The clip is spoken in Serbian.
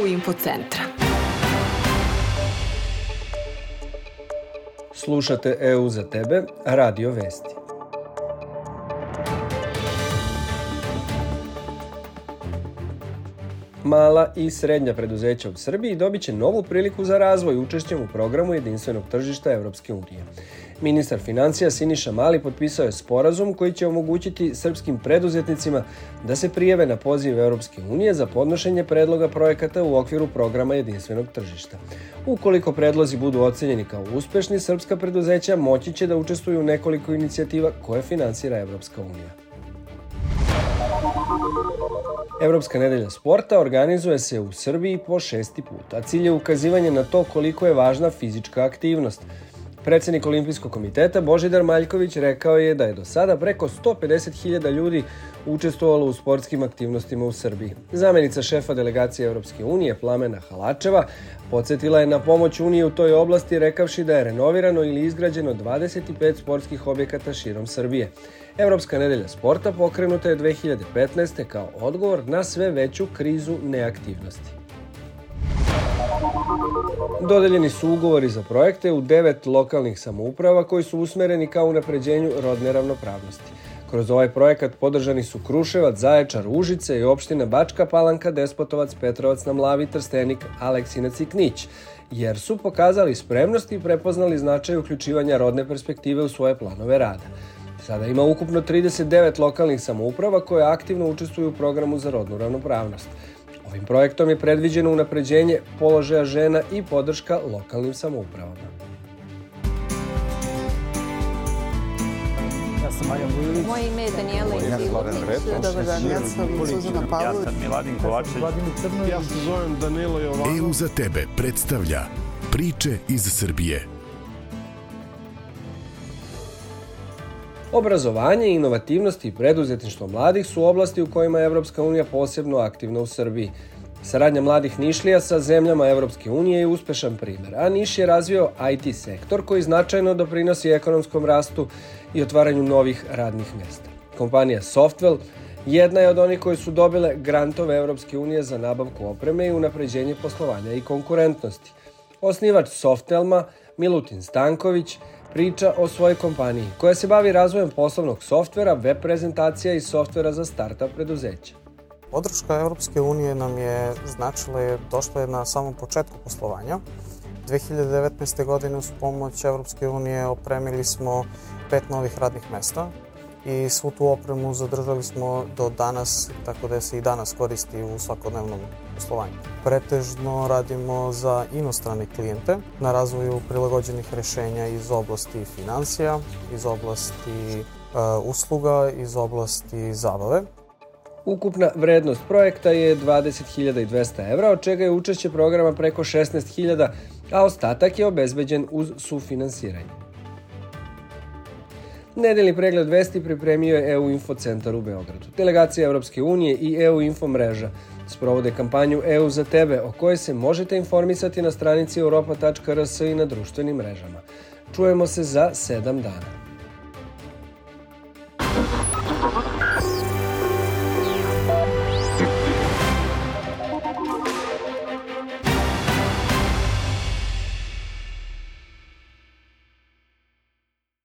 Infocentra. Slušate EU za tebe, Radio Vesti. Mala i srednja preduzeća u Srbiji dobit će novu priliku za razvoj učešćem u programu jedinstvenog tržišta Evropske unije. Ministar financija Siniša Mali potpisao je sporazum koji će omogućiti srpskim preduzetnicima da se prijave na poziv Evropske unije za podnošenje predloga projekata u okviru programa jedinstvenog tržišta. Ukoliko predlozi budu ocenjeni kao uspešni, srpska preduzeća moći će da učestvuju u nekoliko inicijativa koje finansira Evropska unija. Evropska nedelja sporta organizuje se u Srbiji po 6. put, a cilj je ukazivanje na to koliko je važna fizička aktivnost. Predsednik Olimpijskog komiteta Božidar Maljković rekao je da je do sada preko 150.000 ljudi učestvovalo u sportskim aktivnostima u Srbiji. Zamenica šefa delegacije Evropske unije Plamena Halačeva podsjetila je na pomoć Unije u toj oblasti rekavši da je renovirano ili izgrađeno 25 sportskih objekata širom Srbije. Evropska nedelja sporta pokrenuta je 2015. kao odgovor na sve veću krizu neaktivnosti. Dodeljeni su ugovori za projekte u 9 lokalnih samouprava koji su usmereni ka unapređenju rodne ravnopravnosti. Kroz ovaj projekat podržani su Kruševac, Zaječar, Užice i opština Bačka Palanka, Despotovac, Petrovac na Mlavi, Trstenik, Aleksinac i Knić, jer su pokazali spremnost i prepoznali značaj uključivanja rodne perspektive u svoje planove rada. Sada ima ukupno 39 lokalnih samouprava koje aktivno učestvuju u programu za rodnu ravnopravnost. Ovim projektom je predviđeno unapređenje položaja žena i podrška lokalnim samoupravama. Ja sam Marjan Vujović. Moje ime je Danijela Izilović. Dobar dan, ja sam Suzana Pavlović. Ja sam Miladin Kovačević. Ja se zovem Danilo Jovanov. EU za tebe predstavlja priče iz Srbije. Obrazovanje, inovativnost i preduzetništvo mladih su oblasti u kojima je Evropska unija posebno aktivna u Srbiji. Saradnja mladih Nišlija sa zemljama Evropske unije je uspešan primer, a Niš je razvio IT sektor koji značajno doprinosi ekonomskom rastu i otvaranju novih radnih mesta. Kompanija Softwell jedna je od onih koje su dobile grantove Evropske unije za nabavku opreme i unapređenje poslovanja i konkurentnosti. Osnivač Softwellma, Milutin Stanković, priča o svojoj kompaniji koja se bavi razvojem poslovnog softvera, web prezentacija i softvera za start-up preduzeća. Podrška Evropske unije nam je značila, došla je na samom početku poslovanja. 2019. godine uz pomoć Evropske unije opremili smo 5 novih radnih mesta i svu tu opremu zadržali smo do danas, tako da se i danas koristi u svakodnevnom poslovanju. Pretežno radimo za inostrane klijente na razvoju prilagođenih rešenja iz oblasti financija, iz oblasti usluga, iz oblasti zabave. Ukupna vrednost projekta je 20.200 evra, od čega je učešće programa preko 16.000, a ostatak je obezbeđen uz sufinansiranje. Nedeljni pregled vesti pripremio je EU Infocentar u Beogradu. Delegacija Evropske unije i EU Info mreža sprovode kampanju EU za tebe, o kojoj se možete informisati na stranici europa.rs i na društvenim mrežama. Čujemo se za 7 dana.